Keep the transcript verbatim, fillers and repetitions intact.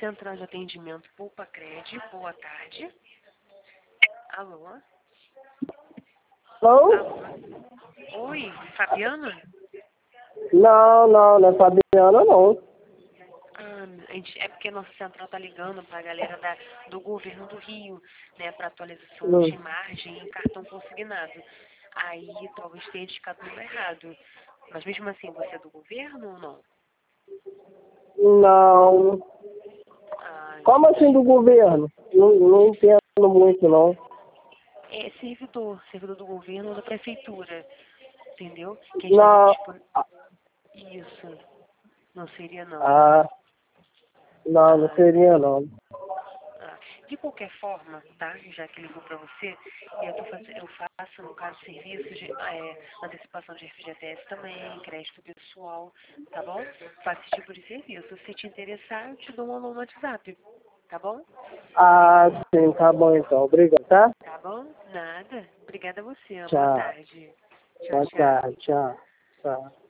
Central de Atendimento Poupa Cred, boa tarde. Alô? Alô? Alô? Oi, Fabiana? Não, não, não é Fabiana, não. Ah, a gente, é porque a nossa central tá ligando pra galera da, do governo do Rio, né, pra atualização Não. de margem em cartão consignado. Aí talvez tenha indicado o número errado. Mas mesmo assim, você é do governo ou não? Não. Ah, Como assim do governo? Não, não entendo muito, não. é servidor, servidor do governo ou da prefeitura, entendeu? Que a gente vai ter Não. dispon... Isso, não seria não. Ah, não, não Ah, seria, não. ah. De qualquer forma, tá? Já que ligou para você, eu, tô faz... eu faço, no caso, serviços de é, antecipação de F G T S também, crédito pessoal, tá bom? Faço esse tipo de serviço. Se te interessar, eu te dou um alô no WhatsApp, tá bom? Ah, sim, tá bom então. Obrigado, tá? Tá bom? Nada. Obrigada a você. Boa Tchau. tarde. Tchau, Boa tchau. tarde, tchau. Tchau.